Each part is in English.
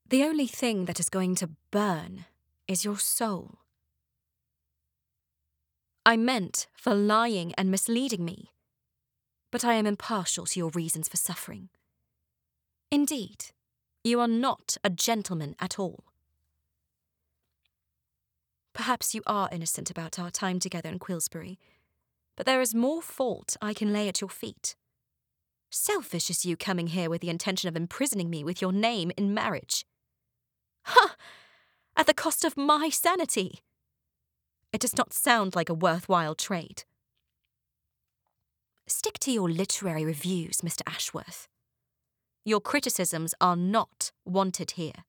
The only thing that is going to burn is your soul. I meant for lying and misleading me, but I am impartial to your reasons for suffering. Indeed, you are not a gentleman at all. Perhaps you are innocent about our time together in Quilsbury, but there is more fault I can lay at your feet. Selfish as you coming here with the intention of imprisoning me with your name in marriage. Ha! At the cost of my sanity. It does not sound like a worthwhile trade. Stick to your literary reviews, Mr. Ashworth. Your criticisms are not wanted here.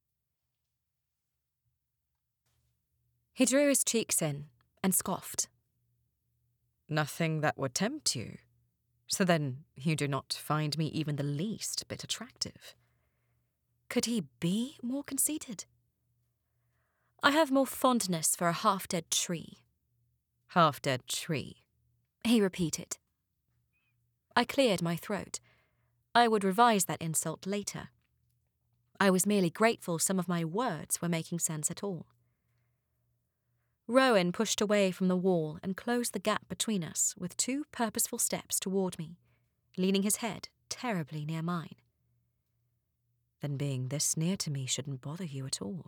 He drew his cheeks in and scoffed. Nothing that would tempt you. So then you do not find me even the least bit attractive. Could he be more conceited? I have more fondness for a half-dead tree. Half-dead tree, he repeated. I cleared my throat. I would revise that insult later. I was merely grateful some of my words were making sense at all. Rowan pushed away from the wall and closed the gap between us with 2 purposeful steps toward me, leaning his head terribly near mine. Then being this near to me shouldn't bother you at all.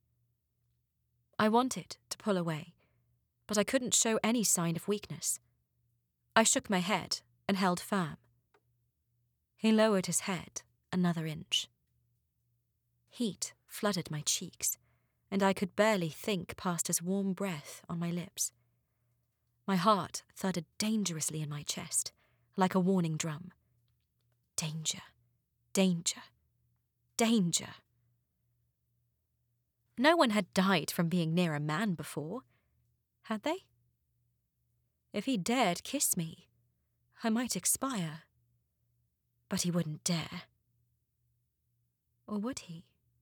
I wanted to pull away, but I couldn't show any sign of weakness. I shook my head and held firm. He lowered his head another inch. Heat flooded my cheeks, and I could barely think past his warm breath on my lips. My heart thudded dangerously in my chest, like a warning drum. Danger, danger, danger. No one had died from being near a man before, had they? If he dared kiss me, I might expire. But he wouldn't dare. Or would he?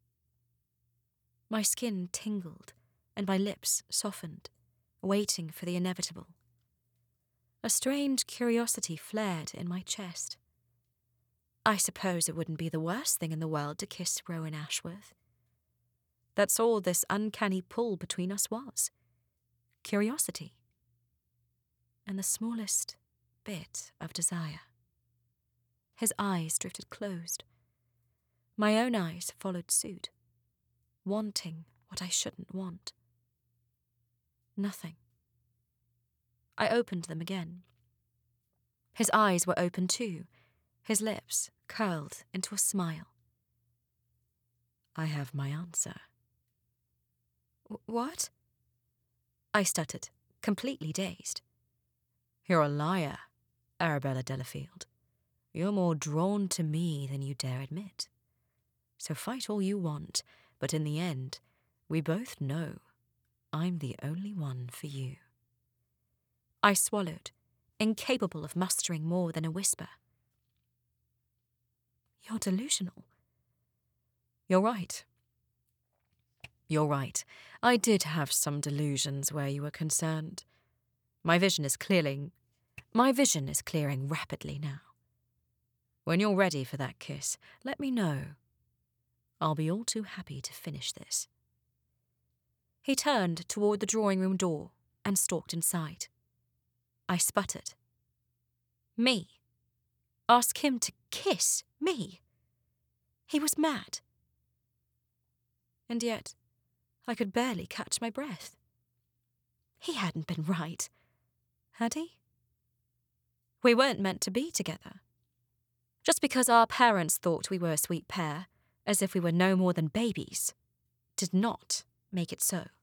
My skin tingled, and my lips softened, waiting for the inevitable. A strange curiosity flared in my chest. I suppose it wouldn't be the worst thing in the world to kiss Rowan Ashworth. That's all this uncanny pull between us was. Curiosity. And the smallest bit of desire. His eyes drifted closed. My own eyes followed suit, wanting what I shouldn't want. Nothing. I opened them again. His eyes were open too, his lips curled into a smile. I have my answer. What? I stuttered, completely dazed. You're a liar, Arabella Delafield. You're more drawn to me than you dare admit. So fight all you want, but in the end, we both know I'm the only one for you. I swallowed, incapable of mustering more than a whisper. You're delusional. You're right. You're right. I did have some delusions where you were concerned. My vision is clearing rapidly now. When you're ready for that kiss, let me know. I'll be all too happy to finish this. He turned toward the drawing-room door and stalked inside. I sputtered. Me? Ask him to kiss me? He was mad. And yet, I could barely catch my breath. He hadn't been right, had he? We weren't meant to be together. Just because our parents thought we were a sweet pair, as if we were no more than babies, did not make it so.